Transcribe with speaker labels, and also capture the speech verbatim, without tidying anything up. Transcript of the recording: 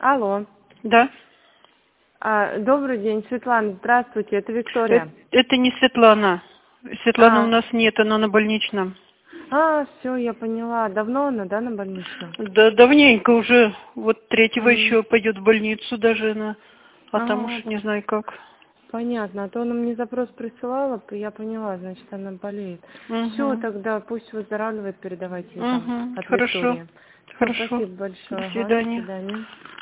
Speaker 1: Алло.
Speaker 2: Да.
Speaker 1: А, добрый день, Светлана, здравствуйте, это Виктория.
Speaker 2: Это, это не Светлана. Светланы
Speaker 1: А,
Speaker 2: у нас нет, она на больничном.
Speaker 1: а, все, я поняла. Давно она, да, на больничном?
Speaker 2: Да, давненько уже. Вот третьего
Speaker 1: М.
Speaker 2: еще пойдет в больницу даже она. А там
Speaker 1: А,
Speaker 2: уж не знаю как.
Speaker 1: понятно. А то она мне запрос присылала, я поняла, значит, она болеет. Все,
Speaker 2: Угу.
Speaker 1: тогда пусть выздоравливает, передавайте ей там
Speaker 2: Угу.
Speaker 1: от
Speaker 2: Хорошо.
Speaker 1: Виктории. Все,
Speaker 2: Хорошо.
Speaker 1: спасибо большое.
Speaker 2: До
Speaker 1: Ага, до
Speaker 2: свидания.
Speaker 1: свидания.